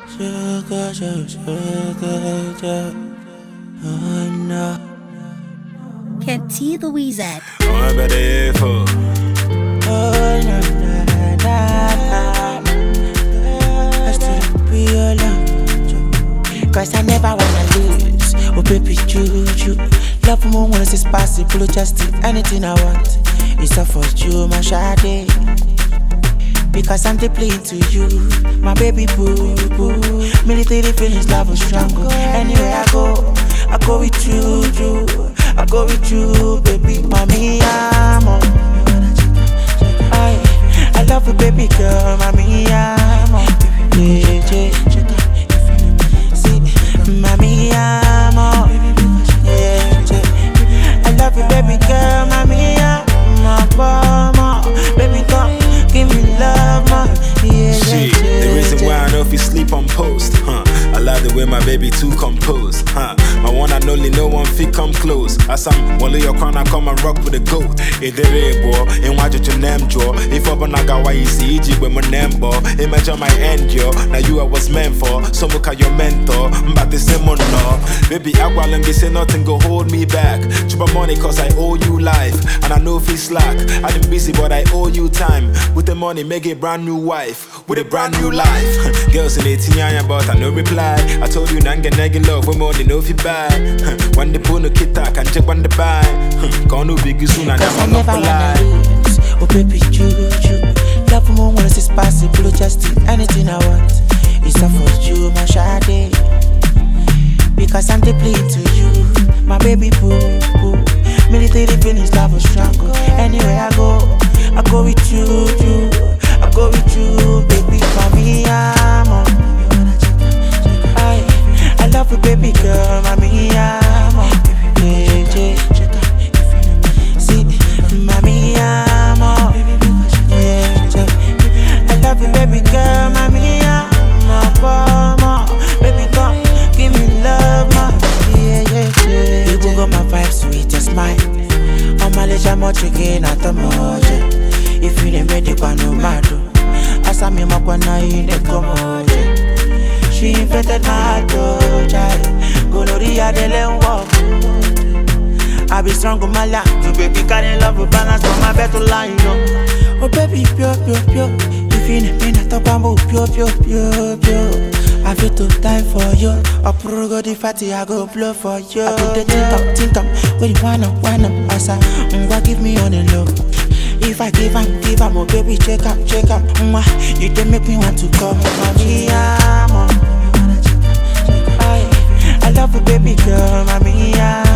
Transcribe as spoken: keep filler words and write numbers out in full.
sugar, sugar, sugar, sugar. Oh no. Can't see the wizard. Oh, better for. Oh na na na na. I still be alone. Cause I never wanna lose. Oh baby, choo choo. Love more when it's possible. Just do anything I want. It's all for you, my shawty. Because I'm deeply into you, my baby boo boo. Military feelings, love is stronger. Anywhere I go, I go with you, you. I go with you, baby, mommy, I'm on. I, I love you, baby girl, mommy, I'm on. Yeah, yeah. See, mommy, I'm on. Yeah, yeah. I love you, baby girl, mommy, I'm on. Baby, come, give me love, man. Yeah, Shit, yeah, yeah, the reason why yeah. I know if you sleep on post, huh? I love the way my baby too composed, huh? My one and only, no one fit come close. As I'm one of your crown, I come and rock with the goat. If the boy, and watch it your name draw. If I'm not got why you see it with my name, boy. Imagine my end, yo. Now you I was meant for. Some look at your mentor, but the same one, no. Baby, I will and say nothing go hold me back. Chuba money, cause I owe you life. And I know if it's slack. I been busy, but I owe you time. With the money, make a brand new wife. With a brand new life. Girls in eighteen, but I no reply. I told you, Nanga Naggy love, we more than know if you buy. When the bono kita, can check when the buy. Gonna be good soon, and Cause I I'm never not wanna lie. lose. Oh baby, choo choo. Love more when it's possible. Just do anything I want. It's all for you, my shawty. Because I'm deeply into you, my baby boo boo. Military feelings, love is stronger. Anywhere I go, I go with you, you. I go with you, baby, mommy, I'm on. I, I love you, baby girl, mommy, I'm on. Yeah, yeah. See, mommy, I'm on. Yeah, yeah. I love you, baby girl, mommy, I'm on. Baby, come, give me love, ma. Yeah, yeah, yeah. You got my vibes, sweet as mine. On my leisure, much again at the mojo. If you didn't make it, no matter. As I'm in my corner, you didn't come out. She infected my heart, oh, child. Gonorrhea, they let walk. I be strong with my life. You baby, carry love with balance on my better line, oh. Oh, baby, pure, pure, pure. If you didn't mean I talk about pure, pure, pure, pure. I feel to die for you. I pro go the fatty, I go blow for you. I put the think up, think up. When you wanna, wanna, asa, mm, give me on the low. If I give am, give am, oh baby, check up, check up. Mwah, you can make me want to come. Mommy, I'm on. I, I love you, baby girl, mommy, I'm